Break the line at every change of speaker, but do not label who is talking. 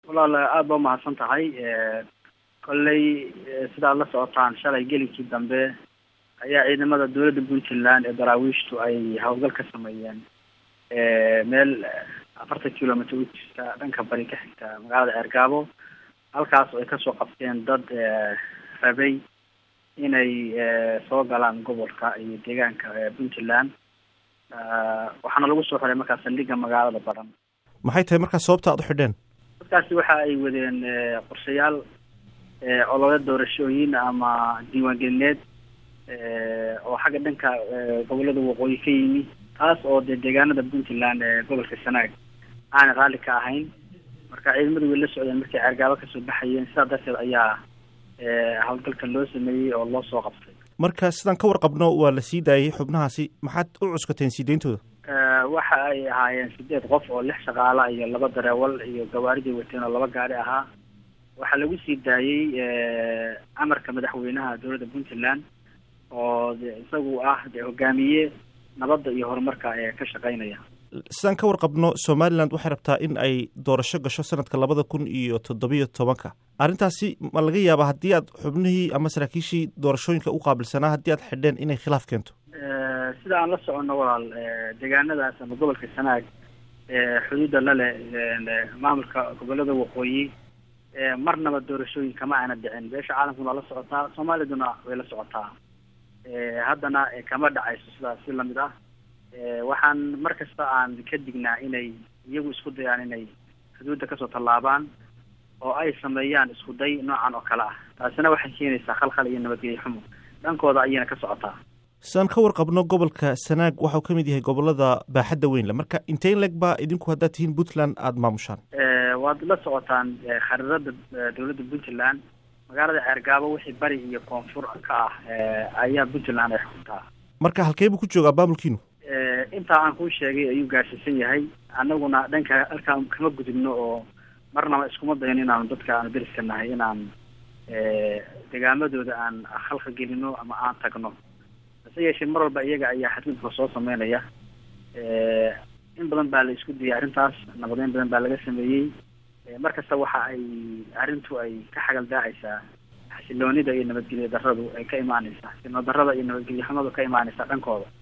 walaal aad baa umahadsan tahay. kolley sidaad la socotaan shalay gelinkii dambe ayaa ciidamada dowladda Puntland ee daraawiishtu ay hawlgal ka sameeyeen meel 40 kilometer u jirta dhanka bari ka xigta magaalada Ceergaabo, halkaas oo ay kasoo qabteen dad rabay inay soo galaan gobolka iyo deegaanka Puntland. waxaana lagu soo xiray markaas saldhigga magaalada Baran.
maxay tahay markaas sababta aad u xidheen?
dadkaasi waxa ay wadeen qorshayaal olole doorashooyin ama diiwaangelineed oo xagga dhanka gobolada waqooyi ka yimi, taas oo deegaanada Puntland gobolka Sanaag aan raali ka ahayn. marka ciidamadu way la socdeen markay Ceergaabo kasoo baxayeen, sidaa darteed ayaa hawlgalka loo sameeyey oo loo soo qabtay.
marka sidaan ka warqabno waa la sii daayay xubnahaasi, maxaad u cuskateen sii deyntooda?
waxa ay ahaayeen 8 qof oo 6 shaqaale iyo 2 dareewal iyo gawaaridii wateen oo 2 gaari ahaa. waxaa lagu sii daayay amarka madaxweynaha dowladda Puntland oo isagu ah hogaamiye nabadda iyo horumarka ee ka shaqeynaya.
sidaan ka warqabno Somaliland waxay rabtaa in ay doorasho gasho sanadka 2017. arrintaasi ma laga yaabaa haddii aad xubnihii ama saraakiishii doorashooyinka u qaabilsanaa haddii aad xidheen inay khilaaf keento?
sida aan la soconno walaal, deegaanadaas ama gobolka Sanaag xuduudda la leh maamulka gobolada waqooyi marnaba doorashooyin kama aana dhicin. beesha caalamkuna la socotaa, Soomaaliduna way la socotaa. haddana kama dhacayso sidaas si lamid ah. waxaan markasta aan ka dignaa inay iyagu isku dayaan inay xuduudda kasoo tallaabaan oo ay sameeyaan isku day noocan oo kale ah. taasina waxay keenaysaa khalkhal iyo nabadgelyo xumo dhankooda ayayna ka socotaa.
sidaan ka warqabno gobolka Sanaag waxuu ka mid yahay gobolada baaxadda weyn leh. marka intee leg baa idinku haddaad tihiin Puntland aada maamushaan?
waad la socotaan khariirada dowladda Puntland, magaalada Ceergaabo wixii bari iyo koonfur ka ah ayaa Puntland ay xukuntaa. marka halkee buu ku joogaa maamulkiinu? intaa aan kuu sheegay ayuu gaarsiisan yahay. annaguna dhanka halkaan kama gudubno oo marnaba iskuma dayan inaanu dadka aanu deriska nahay inaan degaamadooda aan khalqa gelino ama aan tagno. hase yeeshee mar walba iyaga ayaa xadgudubka soo sameynaya. in badan baa la isku dayay arrintaas, nabadeyn badan baa laga sameeyey. markasta waxa ay arrintu ay ka xagal daacaysaa xasiloonida iyo nabadgelyo darradu ay ka imaanaysaa, xasiloon darrada iyo nabadgelyo xumadu ka imaanaysaa dhankooda.